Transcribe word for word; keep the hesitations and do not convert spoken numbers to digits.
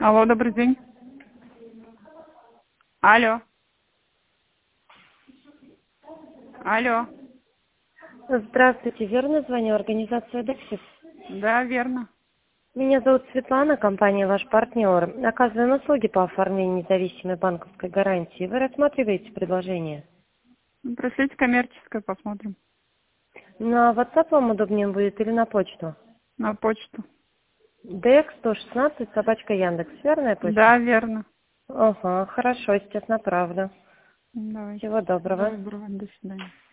Алло, добрый день. Алло. Алло. Здравствуйте, верно звоню, организация Дексис? Да, верно. Меня зовут Светлана, компания «Ваш партнер». Оказываем услуги по оформлению независимой банковской гарантии. Вы рассматриваете предложение? Ну, Пришлите коммерческое, посмотрим. На WhatsApp вам удобнее будет или на почту? На почту. Декс сто шестнадцать, собачка Яндекс, верная почта? Да, верно. Ага, хорошо, сейчас направлю. Давайте. Всего доброго. Доброго, до свидания.